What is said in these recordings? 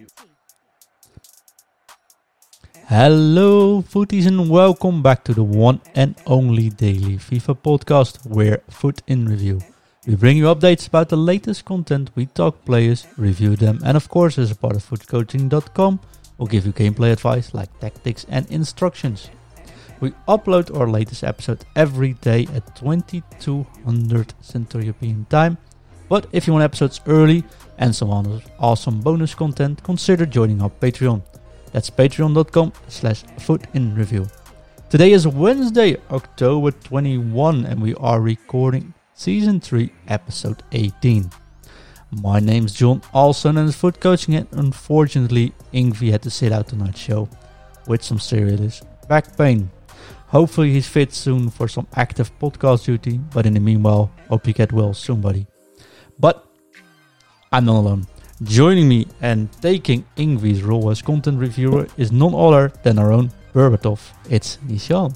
Hello footies and welcome back to the one and only daily FIFA podcast, we're Foot in Review. We bring you updates about the latest content, we talk players, review them, and of course as a part of footcoaching.com, we'll give you gameplay advice like tactics and instructions. We upload our latest episode every day at 2200 Central European Time, but if you want episodes early and some awesome bonus content, consider joining our Patreon. That's patreon.com/footinreview. Today is Wednesday, October 21, and we are recording Season 3, Episode 18. My name's John Alson and it's Foot Coaching, and unfortunately Ingvi had to sit out tonight's show with some serious back pain. Hopefully he's fit soon for some active podcast duty, but in the meanwhile, hope you get well soon, buddy. But I'm not alone. Joining me and taking Ingvi's role as content reviewer is none other than our own Berbatov. It's Nishant.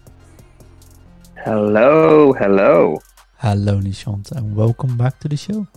Hello. Hello, Nishant, and welcome back to the show.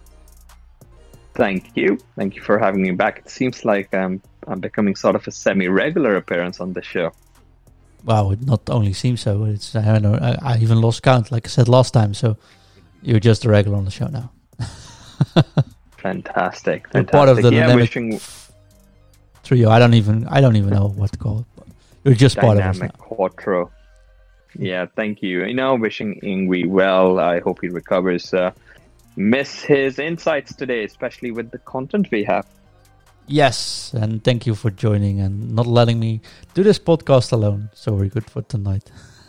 Thank you for having me back. It seems like I'm becoming sort of a semi-regular appearance on the show. Wow, it not only seems so, it's I even lost count, like I said last time, so you're just a regular on the show now. Fantastic. Part of the dynamic trio. I don't even know what to call it. But you're just part of us now. Quattro. Yeah, thank you. Wishing Ingvi well. I hope he recovers. Miss his insights today, especially with the content we have. Yes, and thank you for joining and not letting me do this podcast alone. So we're good for tonight.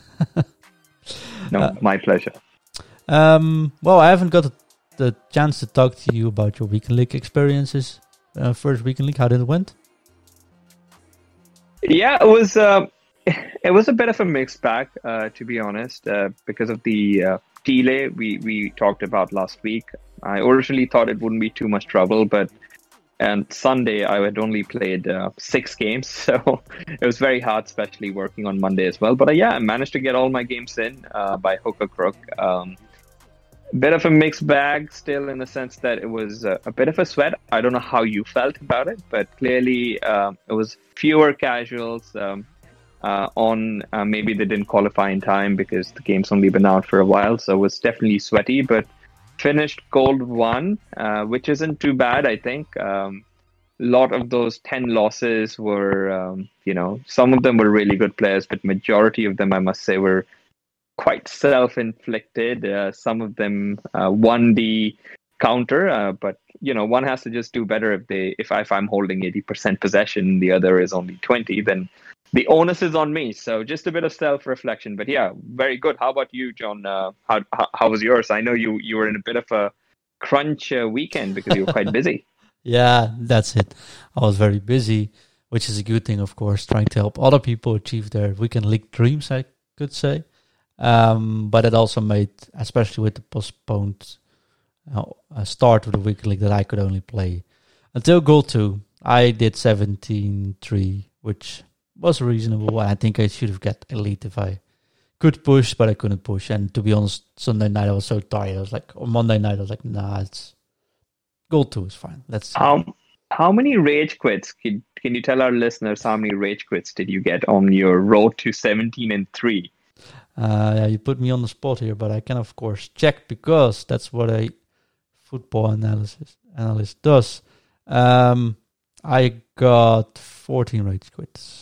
No, my pleasure. Well, I haven't got the chance to talk to you about your Weekend League experiences. First Weekend League, how did it went? Yeah, it was a bit of a mixed bag, to be honest, because of the delay we talked about last week. I originally thought it wouldn't be too much trouble, but on Sunday I had only played 6 games, so it was very hard, especially working on Monday as well. But I managed to get all my games in by hook or crook. Bit of a mixed bag still, in the sense that it was a bit of a sweat. I don't know how you felt about it, but clearly it was fewer casuals maybe they didn't qualify in time because the game's only been out for a while, so it was definitely sweaty, but finished gold 1, which isn't too bad, I think. A lot of those 10 losses were, some of them were really good players, but majority of them, I must say, were quite self-inflicted. Some of them won the counter, but one has to just do better. If I'm holding 80% possession, the other is only 20, then the onus is on me. So just a bit of self-reflection. But yeah, very good. How about you, John? How was yours? I know you were in a bit of a crunch weekend because you were quite busy. Yeah, that's it. I was very busy, which is a good thing, of course, trying to help other people achieve their Weekend League dreams, I could say. But it also made, especially with the postponed start of the Weekend League, that I could only play until Gold 2. I did 17-3, which was reasonable. I think I should have got Elite if I could push, but I couldn't push. And to be honest, Sunday night I was so tired. Or Monday night I was like, nah, it's Gold 2 is fine. Let's see. How many rage quits? Can you tell our listeners how many rage quits did you get on your road to 17-3? Yeah, you put me on the spot here, but I can of course check because that's what a football analyst does. I got 14 rage quits.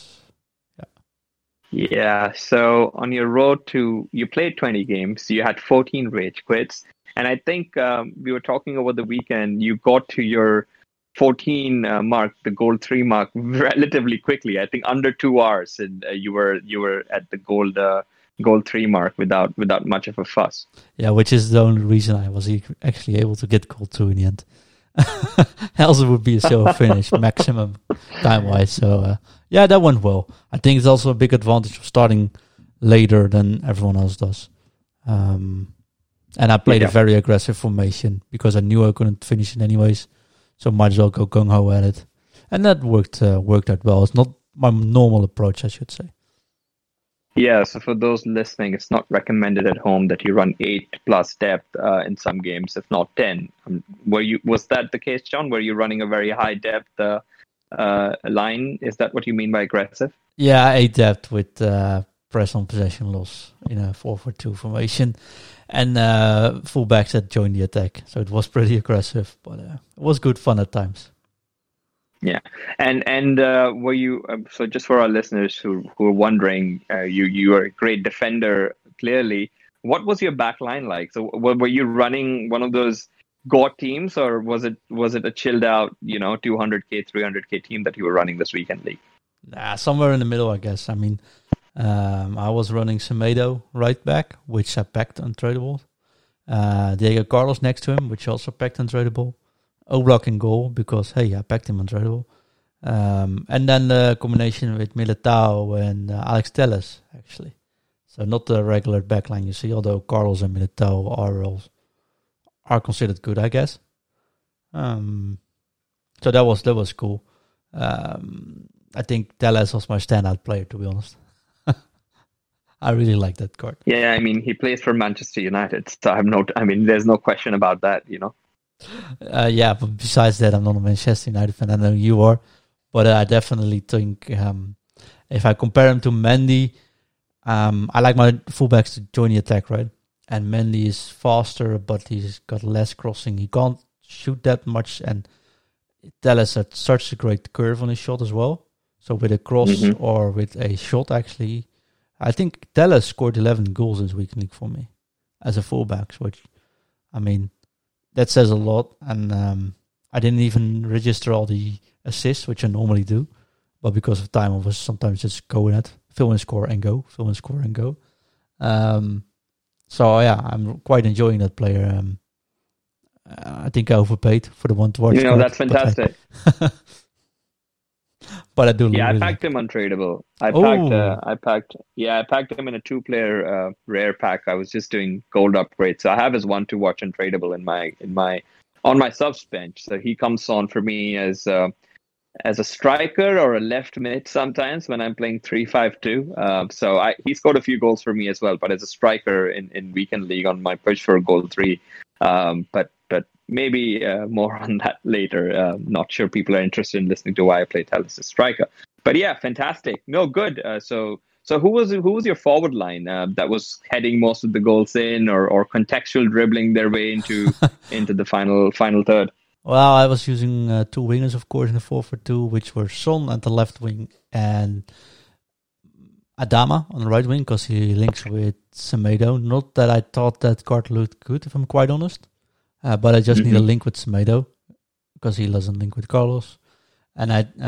Yeah, so on your road to, you played 20 games, you had 14 rage quits, and I think we were talking over the weekend, you got to your 14 mark, the gold 3 mark, relatively quickly. I think under 2 hours, and you were at the gold 3 mark without much of a fuss. Yeah, which is the only reason I was actually able to get gold 2 in the end. Else it would be a show finish maximum time-wise. So yeah, that went well. I think it's also a big advantage of starting later than everyone else does. And I played a very aggressive formation because I knew I couldn't finish it anyways. So might as well go gung-ho at it. And that worked out well. It's not my normal approach, I should say. Yeah, so for those listening, it's not recommended at home that you run 8 plus depth in some games, if not 10. Was that the case, John? Were you running a very high depth line? Is that what you mean by aggressive? Yeah, 8 depth with press on possession loss in a 4-4-2 formation, and fullbacks that join the attack. So it was pretty aggressive, but it was good fun at times. Yeah, and were you so just for our listeners who are wondering, you are a great defender clearly. What was your back line like? So were you running one of those GOAT teams, or was it a chilled out 200k 300k team that you were running this weekend league? Nah, somewhere in the middle, I guess. I mean, I was running Semedo right back, which I packed untradeable. Diego Carlos next to him, which also packed untradeable. Oblak in goal because, hey, I packed him untradeable. And then the combination with Militao and Alex Telles, actually. So not the regular backline you see, although Carlos and Militao are considered good, I guess. So that was cool. I think Telles was my standout player, to be honest. I really like that card. Yeah, I mean, he plays for Manchester United, so there's no question about that, Yeah, but besides that, I'm not a Manchester United fan. I know you are, but I definitely think if I compare him to Mendy, I like my fullbacks to join the attack, right? And Mendy is faster, but he's got less crossing. He can't shoot that much, and Telles had such a great curve on his shot as well. So with a cross or with a shot, actually, I think Telles scored 11 goals this week in league for me as a fullback, which, I mean, that says a lot. And I didn't even register all the assists, which I normally do. But because of time, I was sometimes just going at fill and score and go, fill and score and go. So, yeah, I'm quite enjoying that player. I think I overpaid for the one to watch. That's fantastic. But I do. Yeah, I packed him untradeable. I packed him in a 2-player rare pack. I was just doing gold upgrades, so I have his 1 to watch untradeable on my subs bench. So he comes on for me as a striker or a left mid sometimes when I'm playing 3-5-2. So he scored a few goals for me as well, but as a striker in weekend league on my push for goal 3. But maybe more on that later. Not sure people are interested in listening to why I play Telles as striker. But yeah, fantastic. No, good. So who was your forward line that was heading most of the goals in, or contextual dribbling their way into the final third? Well, I was using 2 wingers, of course, in the 4-4-2, which were Son at the left wing and Adama on the right wing, because he links with Semedo. Not that I thought that card looked good, if I'm quite honest. But I just need a link with Semedo, because he doesn't link with Carlos. And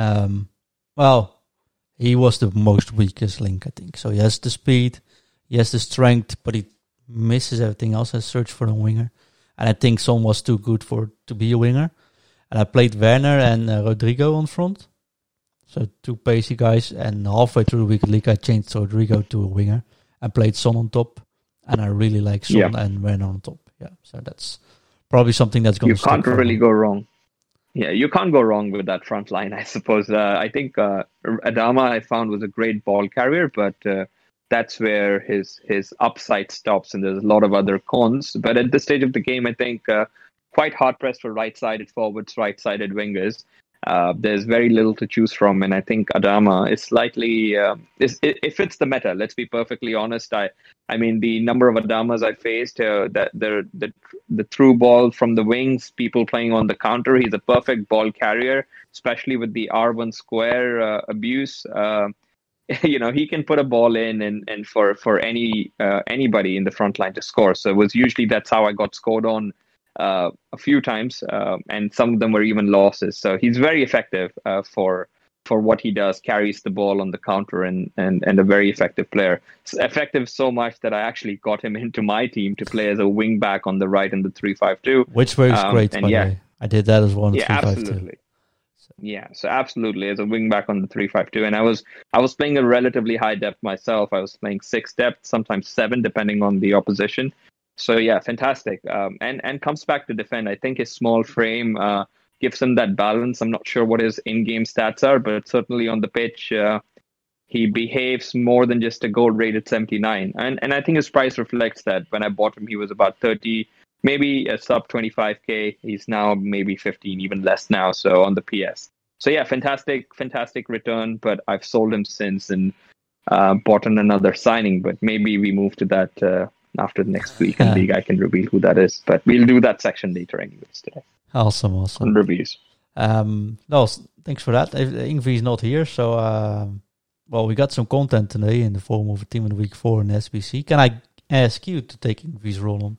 he was the most weakest link, I think. So he has the speed, he has the strength, but he misses everything else. I searched for a winger. And I think Son was too good to be a winger. And I played Werner and Rodrigo on front. So 2 pacey guys. And halfway through the weekend league, I changed Rodrigo to a winger and played Son on top. And I really like Son and Werner on top. Yeah, so that's probably something that's going to stick. You can't really go wrong. Yeah, you can't go wrong with that front line, I suppose. I think Adama, I found, was a great ball carrier, but that's where his upside stops, and there's a lot of other cons. But at this stage of the game, I think quite hard-pressed for right-sided forwards, right-sided wingers. There's very little to choose from, and I think Adama is slightly it fits the meta. Let's be perfectly honest. I mean, the number of Adamas I faced, that the through ball from the wings, people playing on the counter. He's a perfect ball carrier, especially with the R1 square abuse. He can put a ball in and for anybody in the front line to score. So that's how I got scored on a few times, and some of them were even losses. So he's very effective for what he does, carries the ball on the counter, and a very effective player. It's effective so much that I actually got him into my team to play as a wing back on the right in the 3-5-2. Which works great, by the way. I did that as well in 3-5-2. Absolutely. Yeah, so absolutely, as a wing back on the 3-5-2, and I was playing a relatively high depth myself. I was playing 6 depth, sometimes 7, depending on the opposition. So yeah, fantastic. And comes back to defend. I think his small frame gives him that balance. I'm not sure what his in-game stats are, but certainly on the pitch, he behaves more than just a gold rated 79. And I think his price reflects that. When I bought him, he was about 30, maybe a sub 25K. He's now maybe 15, even less now. So on the PS. So yeah, fantastic return. But I've sold him since and bought in another signing. But maybe we move to that after the next weekend league. I can reveal who that is. But we'll do that section later anyways today. Awesome. On reviews. No, thanks for that. Ingvi is not here, so well, we got some content today in the form of a Team of the Week 4 in SBC. Can I ask you to take Ingvi's role on?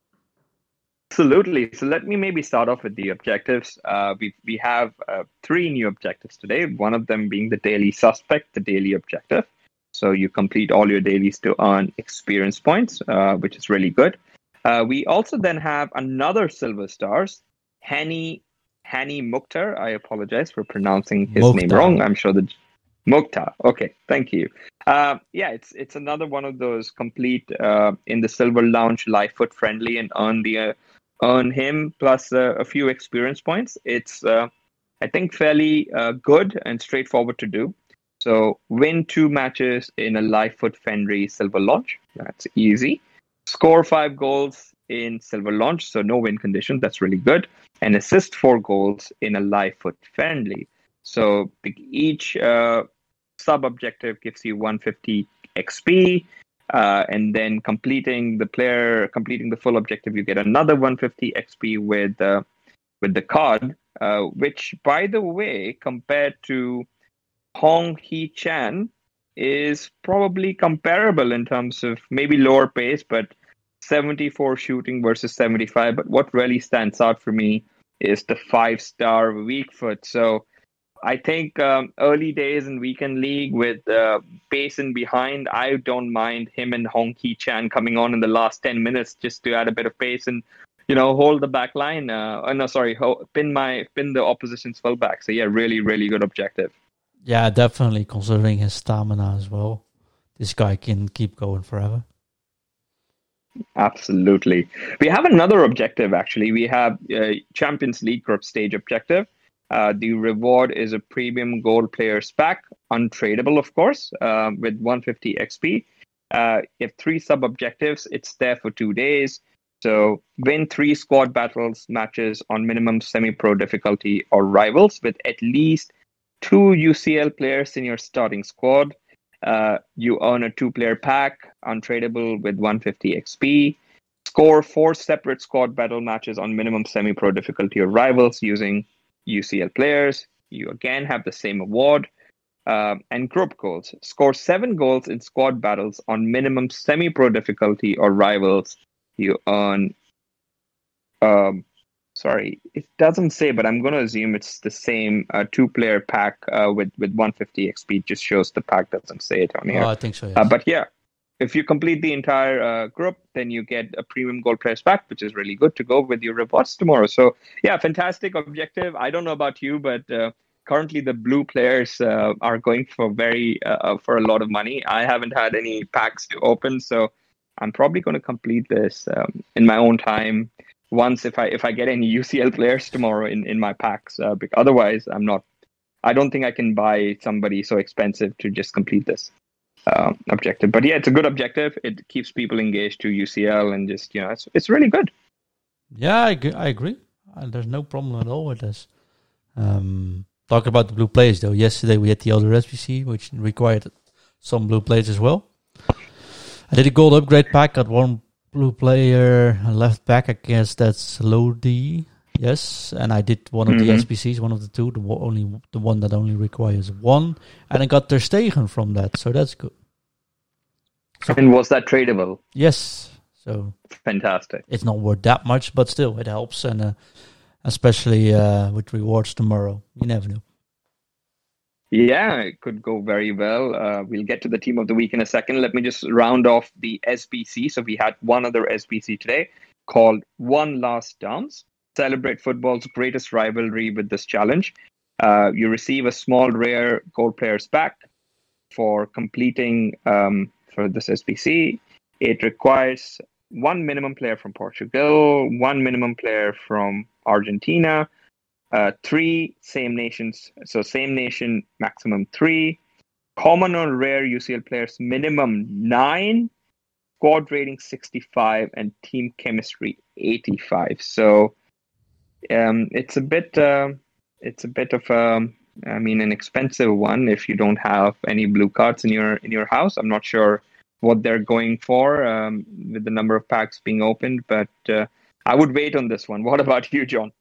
Absolutely. So let me maybe start off with the objectives. We have 3 new objectives today, one of them being the daily suspect, the daily objective. So you complete all your dailies to earn experience points, which is really good. We also then have another silver stars, Hani Mukhtar. I apologize for pronouncing his name wrong. I'm sure the Mukhtar. Okay, thank you. Yeah, it's another one of those complete in the Silver Lounge live foot friendly and earn him plus a few experience points. It's I think fairly good and straightforward to do. So win 2 matches in a live foot friendly Silver Launch. That's easy. Score 5 goals in Silver Launch, so no win condition. That's really good. And assist 4 goals in a live foot friendly. So each sub-objective gives you 150 XP, and then completing the full objective, you get another 150 XP with the card, which, by the way, compared to Hong Hee Chan, is probably comparable in terms of maybe lower pace, but 74 shooting versus 75. But what really stands out for me is the 5-star weak foot. So I think early days in weekend league with pace in behind, I don't mind him and Hong Hee Chan coming on in the last 10 minutes just to add a bit of pace and hold the back line. Pin the opposition's fullback. So yeah, really, really good objective. Yeah, definitely considering his stamina as well. This guy can keep going forever. Absolutely. We have another objective, actually. We have Champions League group stage objective. The reward is a premium gold players pack, untradeable, of course, with 150 XP. You have 3 sub-objectives. It's there for 2 days. So win 3 squad battles matches on minimum semi-pro difficulty or rivals with at least 2 UCL players in your starting squad. You earn a 2-player pack, untradeable with 150 XP. Score 4 separate squad battle matches on minimum semi-pro difficulty or rivals using UCL players. You again have the same award. And group goals. Score 7 goals in squad battles on minimum semi-pro difficulty or rivals. You earn... Sorry, it doesn't say, but I'm going to assume it's the same 2-player pack with 150 XP. It just shows the pack, doesn't say it on here. Oh, I think so, yes. But yeah, if you complete the entire group, then you get a premium gold players pack, which is really good to go with your rewards tomorrow. So yeah, fantastic objective. I don't know about you, but currently the blue players are going for for a lot of money. I haven't had any packs to open, so I'm probably going to complete this in my own time. Once if I get any UCL players tomorrow in my packs, because otherwise I don't think I can buy somebody so expensive to just complete this objective. But yeah, it's a good objective. It keeps people engaged to UCL and just it's really good. Yeah, I agree. There's no problem at all with this. Talking about the blue players though, yesterday we had the other SBC which required some blue players as well. I did a gold upgrade pack, got 1 blue player left back. I guess that's Lodi. Yes, and I did one of the SBCs, one of the 2, the one that only requires 1, and I got Ter Stegen from that, so that's good. So, and was that tradable? Yes. So fantastic. It's not worth that much, but still it helps, and especially with rewards tomorrow, you never know. Yeah, it could go very well. We'll get to the team of the week in a second. Let me just round off the SBC. So we had one other SBC today called One Last Dance. Celebrate football's greatest rivalry with this challenge. You receive a small rare gold players pack for completing for this SBC. It requires 1 minimum player from Portugal, 1 minimum player from Argentina, 3 same nations, so same nation maximum 3, Common or rare UCL players, minimum 9, squad rating 65, and team chemistry 85. So it's a bit of an expensive one if you don't have any blue cards in your house. I'm not sure what they're going for with the number of packs being opened, but I would wait on this one. What about you, John?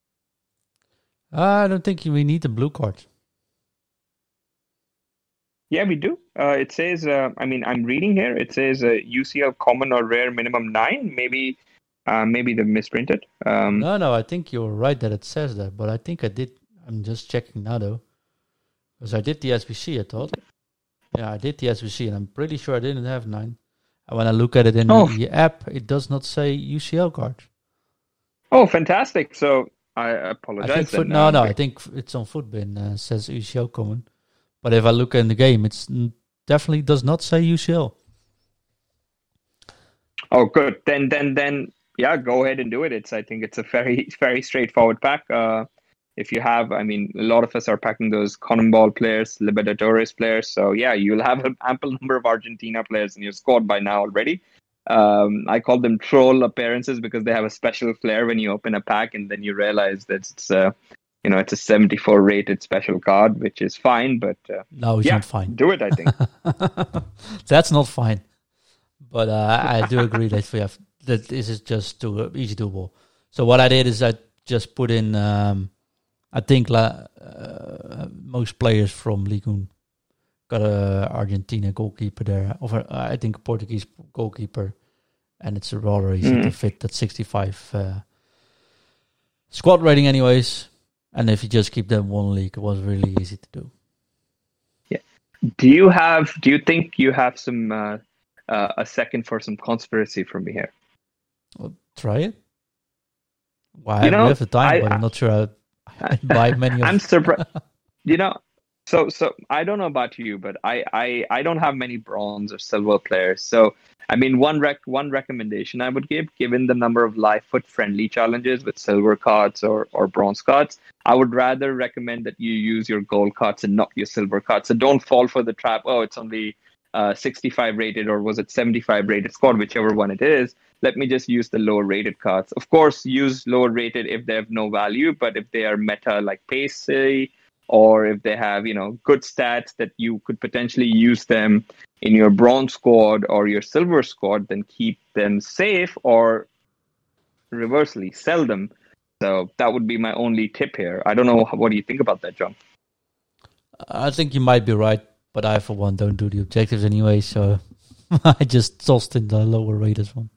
I don't think we need the blue card. Yeah, we do. It says, I'm reading here. It says UCL common or rare minimum 9. Maybe they've misprinted. No, I think you're right that it says that, but I think I did. I'm just checking now though, because I did the SBC. I thought, yeah, I did the SBC, and I'm pretty sure I didn't have 9. And when I look at it in the app, it does not say UCL card. Oh, fantastic! So I apologize. I think it's on Footbin. Says UCL common. But if I look in the game, it's definitely does not say UCL. Oh, good. Then, yeah, go ahead and do it. I think it's a very, very straightforward pack. If you have, a lot of us are packing those CONMEBOL players, Libertadores players. So yeah, you'll have an ample number of Argentina players in your squad by now already. I call them troll appearances because they have a special flair when you open a pack and then you realize that it's a 74 rated special card, which is fine, but no, it's not fine. Do it, I think. That's not fine. But I do agree that this is just too easy doable. So what I did is I just put in, I think most players from Ligue 1 got a Argentina goalkeeper there, or I think a Portuguese goalkeeper, and it's rather easy to fit that 65 squad rating anyways. And if you just keep them one league, it was really easy to do. Yeah. Do you think you have some a second for some conspiracy from me here? Well, try it. Well, we have the time, but I'm not sure I buy many. I'm surprised. So I don't know about you, but I don't have many bronze or silver players. So one recommendation I would give, given the number of live foot friendly challenges with silver cards or bronze cards, I would rather recommend that you use your gold cards and not your silver cards. So don't fall for the trap. Oh, it's only 65 rated, or was it 75 rated squad, whichever one it is. Let me just use the lower rated cards. Of course, use lower rated if they have no value, but if they are meta like Pacey, or if they have, good stats that you could potentially use them in your bronze squad or your silver squad, then keep them safe, or reversely, sell them. So that would be my only tip here. I don't know. What do you think about that, John? I think you might be right, but I, for one, don't do the objectives anyway, so I just tossed in the lower rated one.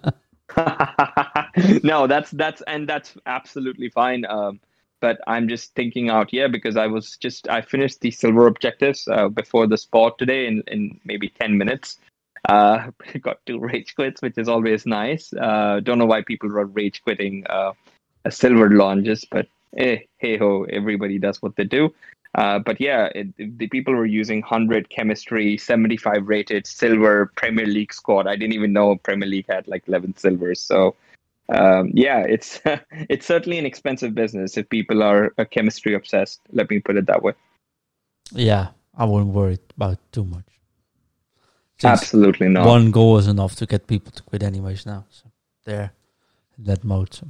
No, that's absolutely fine. But I'm just thinking out here because I finished the silver objectives before the sport today in maybe 10 minutes. Got 2 rage quits, which is always nice. Don't know why people are rage quitting a silver launches, but hey ho, everybody does what they do. But yeah, the people were using 100 chemistry, 75 rated silver Premier League squad. I didn't even know Premier League had like 11 silvers. So it's it's certainly an expensive business if people are chemistry obsessed. Let me put it that way. Yeah, I wouldn't worry about too much. Absolutely not. One goal is enough to get people to quit anyways now. So they're in that mode. So.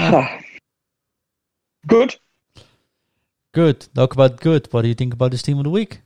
Good. Good. Talk about good. What do you think about this team of the week?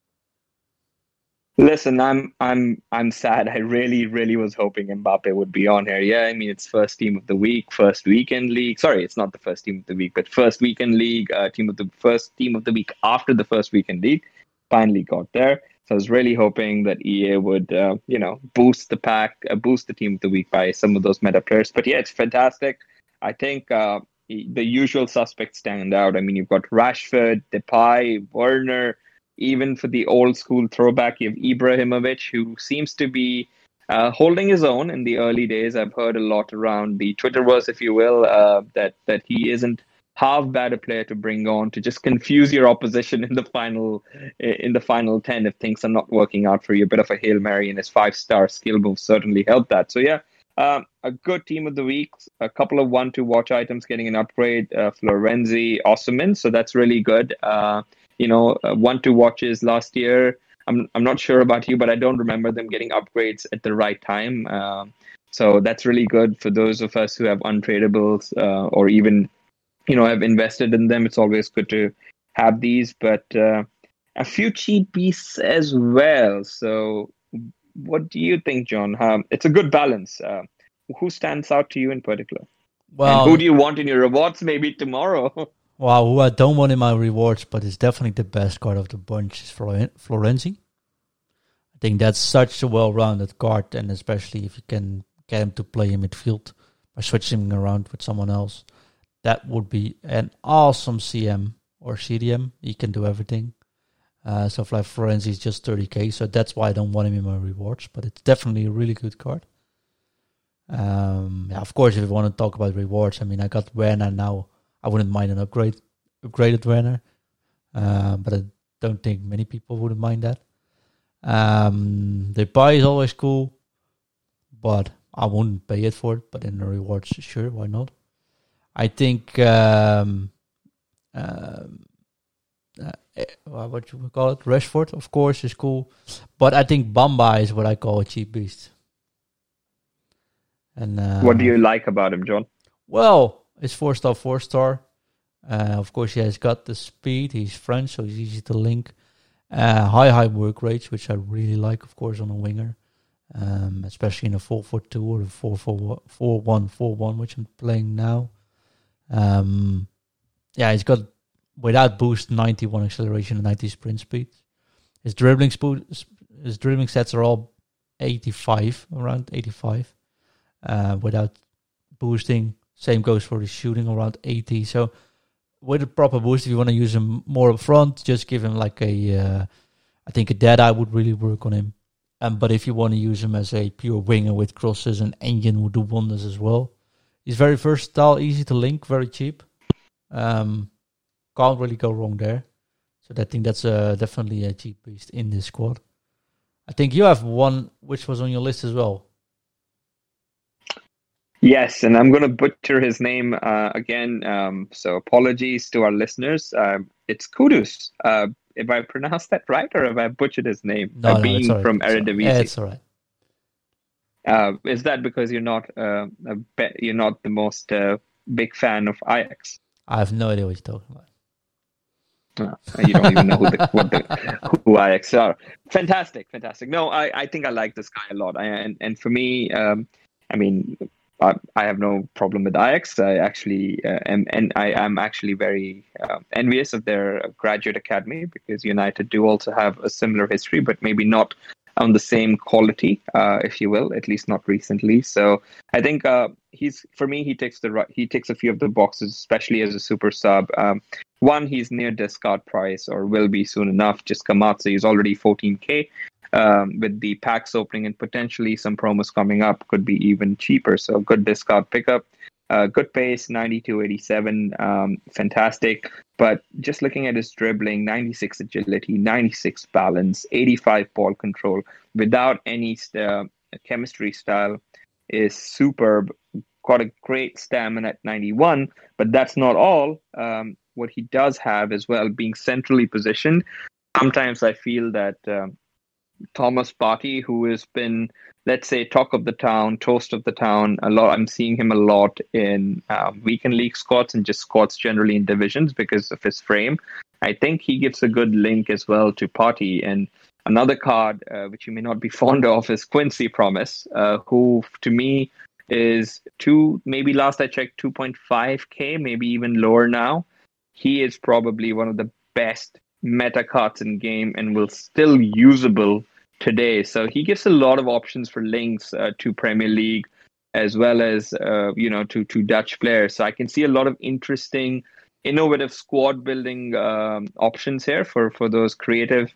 Listen, I'm sad. I really was hoping Mbappe would be on here. Yeah, it's first team of the week, first weekend league. Sorry, it's not the first team of the week, but first weekend league, first team of the week after the first weekend league. Finally got there. So I was really hoping that EA would, boost the pack, boost the team of the week by some of those meta players. But yeah, it's fantastic. I think the usual suspects stand out. You've got Rashford, Depay, Werner. Even for the old school throwback, you have Ibrahimovic, who seems to be holding his own in the early days. I've heard a lot around the Twitterverse, if you will, that he isn't half bad a player to bring on to just confuse your opposition in the final 10 if things are not working out for you. A bit of a Hail Mary, and his 5-star skill move certainly helped that. So yeah, a good team of the week. A couple of 1-2 watch items getting an upgrade. Florenzi, Osimhen, so that's really good. 1-2 watches last year. I'm not sure about you, but I don't remember them getting upgrades at the right time. So that's really good for those of us who have untradables or even have invested in them. It's always good to have these, but a few cheap beasts as well. So what do you think, John? It's a good balance. Who stands out to you in particular? And who do you want in your rewards maybe tomorrow? Well, who I don't want in my rewards, but is definitely the best card of the bunch, is Florenzi. I think that's such a well-rounded card, and especially if you can get him to play in midfield by switching him around with someone else, that would be an awesome CM or CDM. He can do everything. So like Florenzi is just 30k, so that's why I don't want him in my rewards, but it's definitely a really good card. Of course, if you want to talk about rewards, I mean, I got Werner now. I wouldn't mind an upgraded Werner, but I don't think many people wouldn't mind that. The buy is always cool, but I wouldn't pay it for it. But in the rewards, sure, why not? I think what you would call it, Rashford, of course, is cool, but I think Bamba is what I call a cheap beast. And what do you like about him, John? Well, it's 4-star, 4-star. Of course, he has got the speed. He's French, so he's easy to link. High work rates, which I really like, of course, on a winger. Especially in a 4-4-2 or a 4-1-4-1, which I'm playing now. He's got, without boost, 91 acceleration and 90 sprint speed. His dribbling stats are all 85, around 85. Without boosting. Same goes for the shooting, around 80. So with a proper boost, if you want to use him more up front, just give him like I think a Deadeye would really work on him. But if you want to use him as a pure winger with crosses, an engine would do wonders as well. He's very versatile, easy to link, very cheap. Can't really go wrong there. So I think that's definitely a cheap beast in this squad. I think you have one which was on your list as well. Yes, and I'm going to butcher his name again. So apologies to our listeners. It's Kudus. If I pronounced that right, or have I butchered his name? No, being right. from Eredivisie. Yeah, it's all right. Is that because you're not the most big fan of Ajax? I have no idea what you're talking about. You don't even know who Ajax are. Fantastic. No, I think I like this guy a lot. And for me, I mean, I have no problem with Ajax. I actually I'm actually very envious of their graduate academy, because United do also have a similar history, but maybe not on the same quality, if you will, at least not recently. So I think he ticks a few of the boxes, especially as a super sub. One, he's near discard price, or will be soon enough, just come out, so he's already 14k. With the packs opening and potentially some promos coming up, could be even cheaper. So good discard pickup, good pace, 92-87, fantastic. But just looking at his dribbling, 96 agility, 96 balance, 85 ball control, without any chemistry style, is superb. Got a great stamina at 91, but that's not all. What he does have as well, being centrally positioned, sometimes I feel that Thomas Partey, who has been, let's say, talk of the town, toast of the town, a lot. I'm seeing him a lot in weekend league squads and just squads generally in divisions because of his frame. I think he gives a good link as well to Partey. And another card, which you may not be fond of, is Quincy Promise, who to me is maybe last I checked, 2.5k, maybe even lower now. He is probably one of the best meta cards in game and will still usable today. So he gives a lot of options for links to Premier League, as well as to Dutch players. So I can see a lot of interesting, innovative squad building options here for those creatives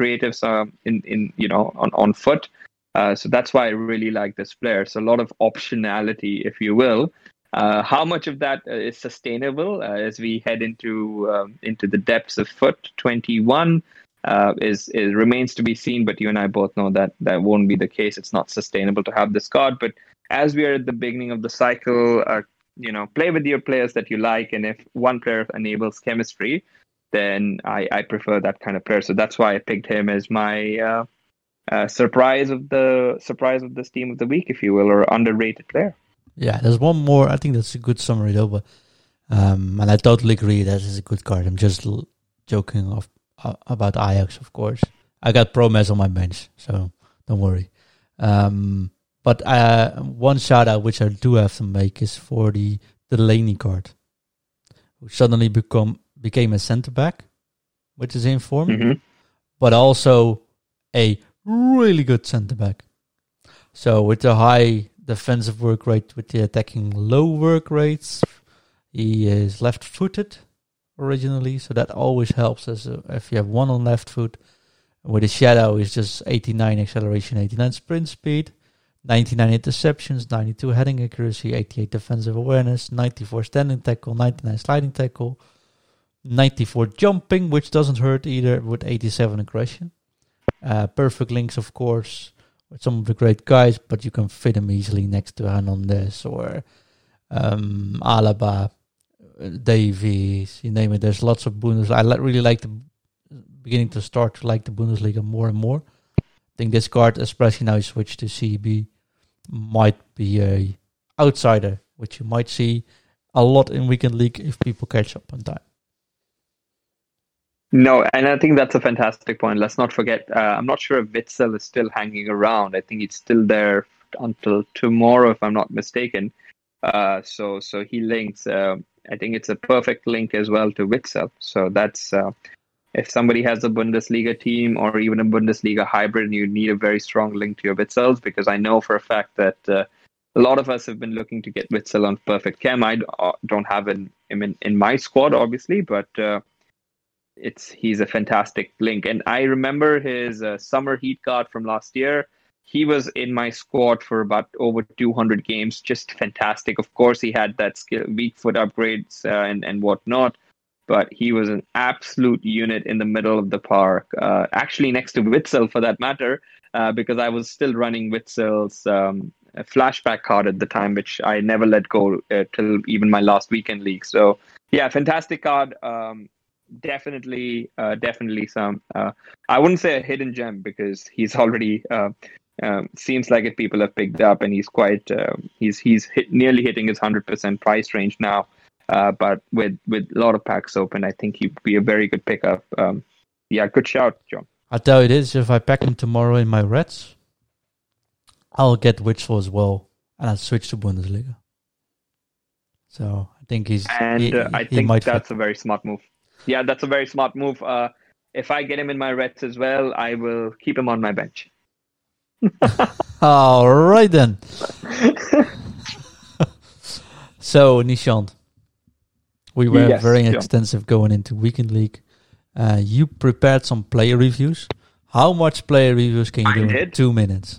on foot. So that's why I really like this player. So a lot of optionality, if you will. How much of that is sustainable as we head into the depths of foot 21 remains to be seen. But you and I both know that won't be the case. It's not sustainable to have this card. But as we are at the beginning of the cycle, play with your players that you like, and if one player enables chemistry, then I prefer that kind of player. So that's why I picked him as my surprise of this team of the week, if you will, or underrated player. Yeah, there's one more. I think that's a good summary though, but and I totally agree that is a good card. I'm just joking about Ajax, of course. I got Promes on my bench, so don't worry. But one shout out which I do have to make is for the Delaney card, who suddenly became a centre back, which is in form, but also a really good centre back. So with the high defensive work rate, with the attacking low work rates, he is left-footed originally, so that always helps us if you have one on left foot. With his shadow is just 89 acceleration, 89 sprint speed, 99 interceptions, 92 heading accuracy, 88 defensive awareness, 94 standing tackle, 99 sliding tackle, 94 jumping, which doesn't hurt either, with 87 aggression. Perfect links, of course, with some of the great guys, but you can fit him easily next to Hernandez or Alaba, Davies, you name it. There's lots of Bundesliga. I really like beginning to start to like the Bundesliga more and more. I think this card, especially now he switched to CB, might be a outsider, which you might see a lot in Weekend League if people catch up on time. No, and I think that's a fantastic point. Let's not forget, I'm not sure if Witsel is still hanging around. I think he's still there until tomorrow, if I'm not mistaken. So he links. I think it's a perfect link as well to Witsel. So that's if somebody has a Bundesliga team or even a Bundesliga hybrid, you need a very strong link to your Witsels, because I know for a fact that a lot of us have been looking to get Witsel on Perfect Chem. I don't have him in my squad, obviously, but he's a fantastic link. And I remember his summer heat card from last year. He was in my squad for about over 200 games. Just fantastic. Of course, he had that weak foot upgrades and whatnot, but he was an absolute unit in the middle of the park. Actually, next to Witsel, for that matter, because I was still running Witsel's flashback card at the time, which I never let go till even my last Weekend League. So, yeah, fantastic card. Definitely some. I wouldn't say a hidden gem, because he's already seems like it people have picked up, and he's quite he's nearly hitting his 100% price range now. But with a lot of packs open, I think he'd be a very good pickup. Yeah, good shout, John. I'll tell you this: if I pack him tomorrow in my Reds, I'll get Witsel as well, and I'll switch to Bundesliga. So I think I think that's a very smart move. Yeah, that's a very smart move. If I get him in my Reds as well, I will keep him on my bench. All right then. So, Nishant, we were very extensive going into Weekend League. You prepared some player reviews. How much player reviews can you do in 2 minutes?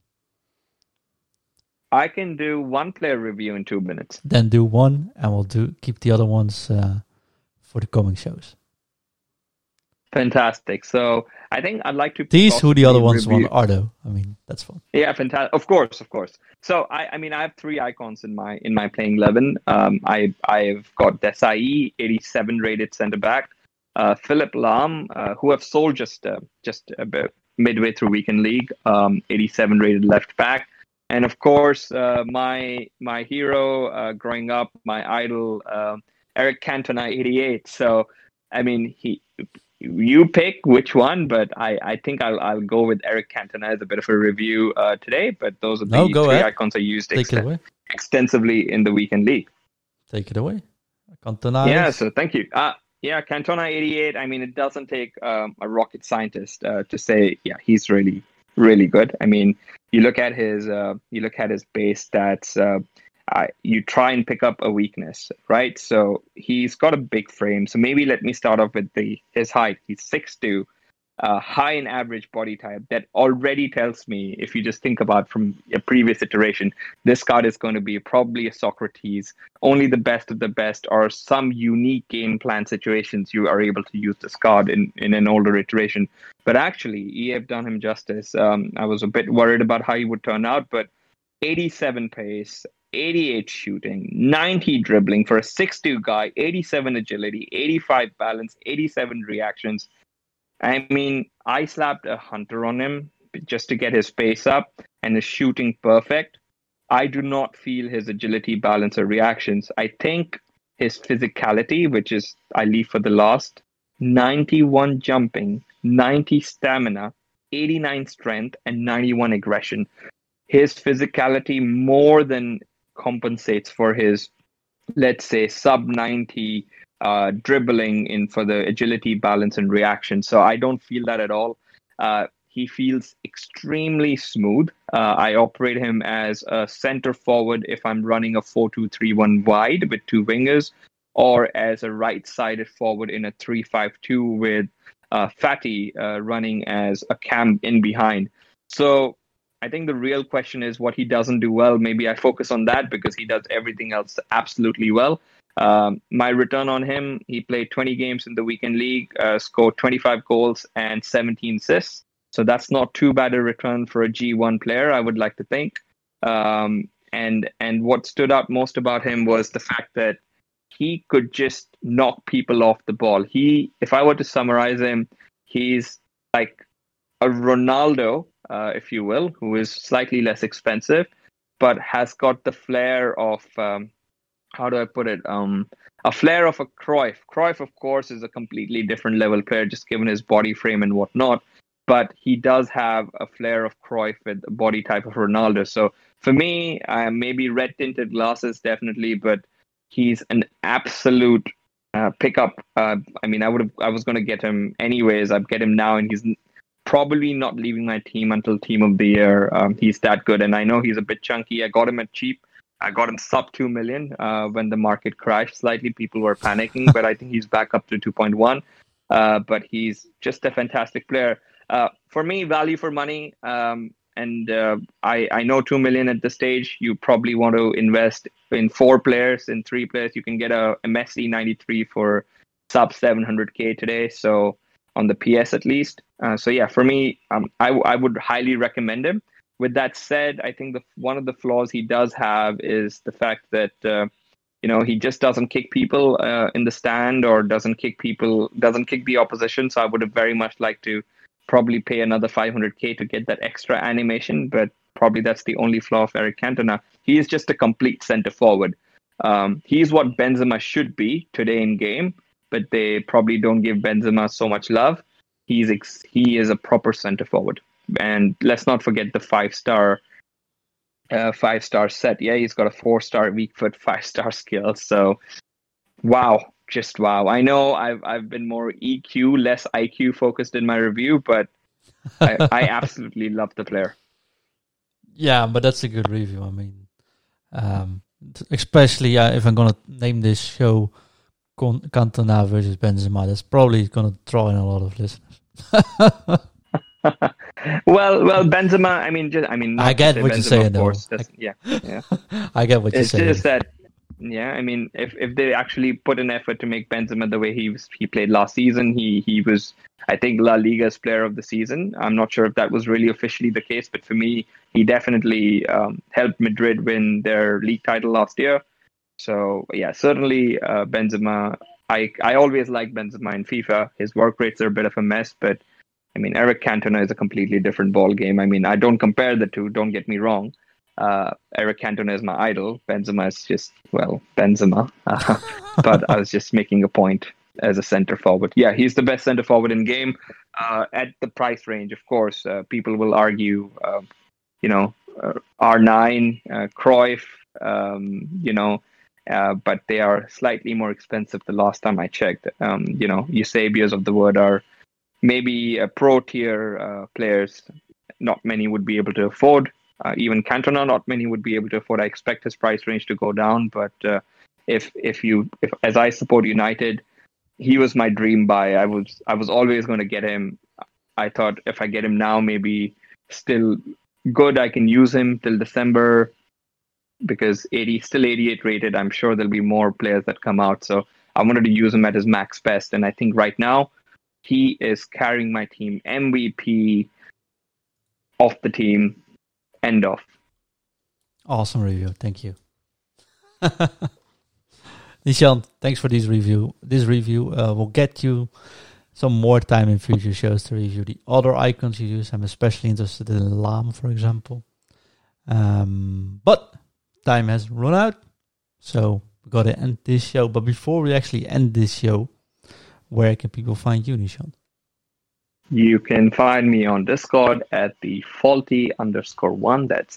I can do one player review in 2 minutes. Then do one, and we'll keep the other ones for the coming shows. Fantastic. So I think I'd like to tease who the other ones are, though. I mean, that's fun. Yeah, fantastic. Of course. So I mean, I have three icons in my playing 11. I've got Desai, 87 rated centre back, Philipp Lahm, who I've sold just about midway through Weekend League, 87 rated left back, and of course my hero growing up, my idol, Eric Cantona, 88. So I mean, you pick which one, but I think I'll go with Eric Cantona as a bit of a review today. But those are the three icons I used extensively in the Weekend League. Take it away, Cantona. Yeah, so thank you. Yeah, Cantona 88. I mean, it doesn't take a rocket scientist to say, yeah, he's really, really good. I mean, you look at his base stats. You try and pick up a weakness, right? So he's got a big frame. So maybe let me start off with his height. He's 6'2", high in average body type. That already tells me, if you just think about from a previous iteration, this card is going to be probably a Socrates, only the best of the best, or some unique game plan situations you are able to use this card in an older iteration. But actually, EA have done him justice. I was a bit worried about how he would turn out, but 87 pace, 88 shooting, 90 dribbling for a 6'2" guy, 87 agility, 85 balance, 87 reactions. I mean, I slapped a hunter on him just to get his pace up and his shooting perfect. I do not feel his agility, balance, or reactions. I think his physicality, which is I leave for the last, 91 jumping, 90 stamina, 89 strength, and 91 aggression. His physicality more than compensates for his, let's say, sub 90 dribbling in for the agility, balance, and reaction. So I don't feel that at all. He feels extremely smooth. I operate him as a center forward if I'm running a 4-2-3-1 wide with two wingers, or as a right-sided forward in a 3-5-2 with Fatty running as a cam in behind. So I think the real question is what he doesn't do well. Maybe I focus on that because he does everything else absolutely well. My return on him, he played 20 games in the weekend league, scored 25 goals and 17 assists. So that's not too bad a return for a G1 player, I would like to think. And what stood out most about him was the fact that he could just knock people off the ball. If I were to summarize him, he's like a Ronaldo, if you will, who is slightly less expensive, but has got the flair of, how do I put it? A flair of a Cruyff. Cruyff, of course, is a completely different level player, just given his body frame and whatnot. But he does have a flair of Cruyff with a body type of Ronaldo. So for me, maybe red tinted glasses, definitely, but he's an absolute pickup. I mean, I was going to get him anyways. I'd get him now, and he's probably not leaving my team until team of the year. He's that good, and I know he's a bit chunky. I got him at cheap. I got him sub 2 million when the market crashed slightly. People were panicking, but I think he's back up to 2.1. But he's just a fantastic player. For me, value for money. And I know 2 million at this stage. You probably want to invest in 4 players, in 3 players. You can get a Messi 93 for sub 700k today. So on the PS at least. So yeah, for me, I would highly recommend him. With that said, I think one of the flaws he does have is the fact that he just doesn't kick people in the stand, or doesn't kick the opposition. So I would have very much liked to probably pay another 500k to get that extra animation, but probably that's the only flaw of Eric Cantona. He is just a complete center forward. He's what Benzema should be today in game, but they probably don't give Benzema so much love. He is a proper center forward. And let's not forget the 5-star set. Yeah, he's got a 4-star weak foot, 5-star skill. So wow. Just wow. I know I've been more EQ, less IQ focused in my review, but I absolutely love the player. Yeah, but that's a good review. I mean, especially if I'm going to name this show Cantona versus Benzema, that's probably going to draw in a lot of listeners. well, Benzema. I get what you're saying, though. Yeah. I get what you're saying. It's just that. Yeah, I mean, if they actually put an effort to make Benzema the way he played last season, he was, I think, La Liga's player of the season. I'm not sure if that was really officially the case, but for me, he definitely helped Madrid win their league title last year. So yeah, certainly Benzema. I always like Benzema in FIFA. His work rates are a bit of a mess, but I mean, Eric Cantona is a completely different ball game. I mean, I don't compare the two. Don't get me wrong. Eric Cantona is my idol. Benzema is just, Benzema. But I was just making a point as a center forward. Yeah, he's the best center forward in game. At the price range, of course, people will argue, R9, Cruyff, but they are slightly more expensive the last time I checked. Eusebios of the word are maybe pro tier players. Not many would be able to afford. Even Cantona, not many would be able to afford. I expect his price range to go down, but if as I support United, he was my dream buy. I was always going to get him. I thought if I get him now, maybe still good. I can use him till December because still 88 rated. I'm sure there'll be more players that come out. So I wanted to use him at his max best, and I think right now he is carrying my team. MVP of the team. End of. Awesome review. Thank you. Nishan, thanks for this review. This review will get you some more time in future shows to review the other icons you use. I'm especially interested in Lam, for example. But time has run out, so we got to end this show. But before we actually end this show, where can people find you, Nishan? You can find me on Discord at the faulty_1. That's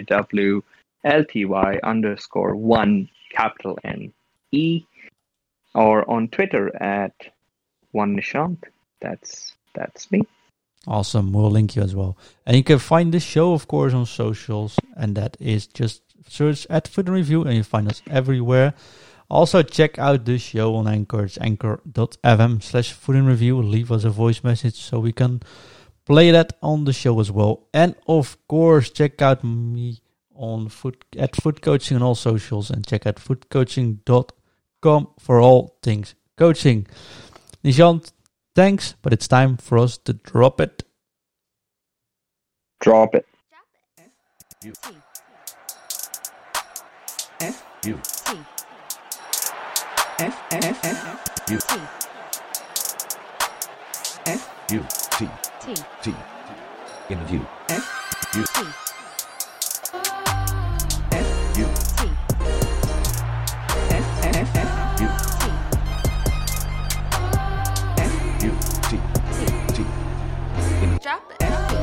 FAWLTY_1, capital NE, or on Twitter at OneNishant. That's me. Awesome. We'll link you as well. And you can find the show, of course, on socials, and that is just search at Food and Review, and you find us everywhere. Also, check out the show on Anchor. It's anchor.fm/Food and Review. Leave us a voice message so we can play that on the show as well. And of course, check out me on at Food Coaching on all socials, and check out foodcoaching.com for all things coaching. Nishant, thanks, but it's time for us to drop it. Drop it. U. T. F. U. T. F. F. F. U. T. F. U. T. T. T. Interview. F. U. T. F. U.